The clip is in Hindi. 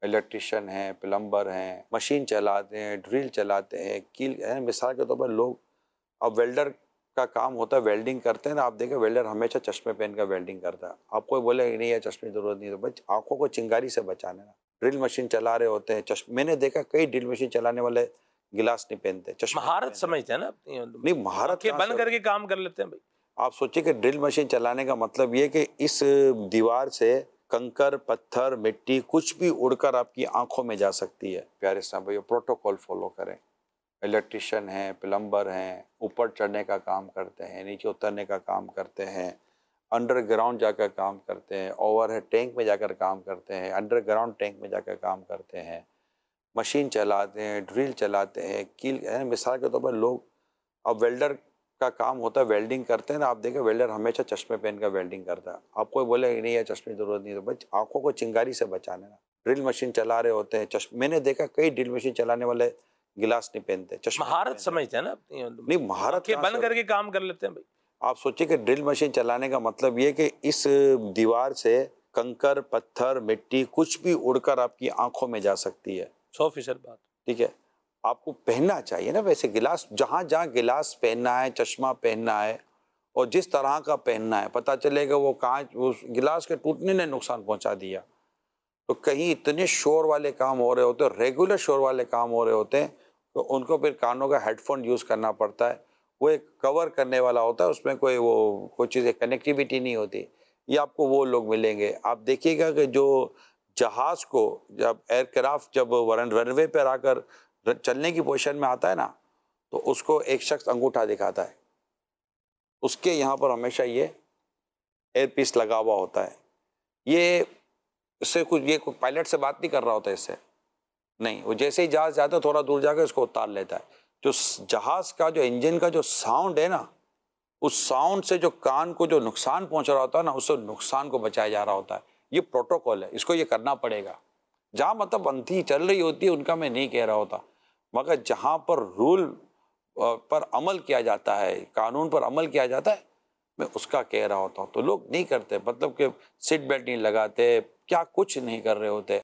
इलेक्ट्रिशियन हैं, प्लम्बर हैं, मशीन चलाते हैं, ड्रिल चलाते हैं, कील है। मिसाल के तौर पर लोग अब वेल्डर का काम होता है, वेल्डिंग करते हैं ना, आप देखें वेल्डर हमेशा चश्मे पहन कर वेल्डिंग करता है। आप कोई बोले नहीं है चश्मे की जरूरत नहीं, तो बस आंखों को चिंगारी से बचाने ना। ड्रिल मशीन चला रहे होते हैं, चश्मे मैंने देखा कई ड्रिल मशीन चलाने वाले गिलास नहीं पहनते, चश्मे महारत समझते हैं ना अपनी, नहीं महारत आंखें बंद करके काम कर लेते हैं भाई। आप सोचिए कि ड्रिल मशीन चलाने का मतलब ये कि इस दीवार से कंकर, पत्थर, मिट्टी कुछ भी उड़कर आपकी आंखों में जा सकती है। प्यारे साहब भैया, प्रोटोकॉल फॉलो करें। इलेक्ट्रिशियन हैं, प्लम्बर हैं, ऊपर चढ़ने का काम करते हैं, नीचे उतरने का काम करते हैं, अंडरग्राउंड जाकर काम करते हैं, ओवरहेड टैंक में जाकर काम करते हैं, अंडरग्राउंड टैंक में जाकर काम करते हैं, मशीन चलाते हैं, ड्रिल चलाते हैं, कील है। मिसाल के तौर पर लोग अब वेल्डर का काम होता है, वेल्डिंग करते हैं ना, आप देखें वेल्डर हमेशा चश्मे पहन कर वेल्डिंग करता है। आप कोई बोले नहीं है चश्मे की जरूरत नहीं, तो बस आंखों को चिंगारी से बचाने ना। ड्रिल मशीन चला रहे होते हैं, चश्मे मैंने देखा कई ड्रिल मशीन चलाने वाले गिलास नहीं पहनते, चश्मे महारत समझते हैं ना अपनी, नहीं महारत आंखें बंद करके काम कर लेते हैं भाई। आप सोचिए कि ड्रिल मशीन चलाने का मतलब ये कि इस दीवार से कंकर, पत्थर, मिट्टी कुछ भी उड़कर आपकी आंखों में जा सकती है। 100% बात। ठीक है, आपको पहनना चाहिए ना वैसे गिलास, जहां जहां गिलास पहनना है, चश्मा पहनना है और जिस तरह का पहनना है, पता चलेगा वो कांच उस गिलास के टूटने ने नुकसान पहुंचा दिया। तो कहीं इतने शोर वाले काम हो रहे होते हैं, रेगुलर शोर वाले काम हो रहे होते हैं, तो उनको फिर कानों का हेडफोन यूज़ करना पड़ता है। वो एक कवर करने वाला होता है, उसमें कोई चीज़ें कनेक्टिविटी नहीं होती। ये आपको वो लोग मिलेंगे। आप देखिएगा कि जो जहाज़ को जब एयरक्राफ्ट जब रनवे पर आकर चलने की पोजीशन में आता है ना, तो उसको एक शख्स अंगूठा दिखाता है, उसके यहाँ पर हमेशा ये एयर पीस लगा हुआ होता है। ये इससे ये कोई पायलट से बात नहीं कर रहा होता इससे, नहीं, वो जैसे ही जहाज जाता है थोड़ा दूर जाकर इसको उतार लेता है। जो जहाज का जो इंजन का जो साउंड है ना, उस साउंड से जो कान को जो नुकसान पहुंच रहा होता है ना, उससे नुकसान को बचाया जा रहा होता है। ये प्रोटोकॉल है, इसको ये करना पड़ेगा। जहाँ मतलब अंधी चल रही होती है उनका मैं नहीं कह रहा होता, मगर जहाँ पर रूल पर अमल किया जाता है, कानून पर अमल किया जाता है, मैं उसका कह रहा होता हूँ। तो लोग नहीं करते, मतलब कि सीट बेल्ट नहीं लगाते, क्या कुछ नहीं कर रहे होते।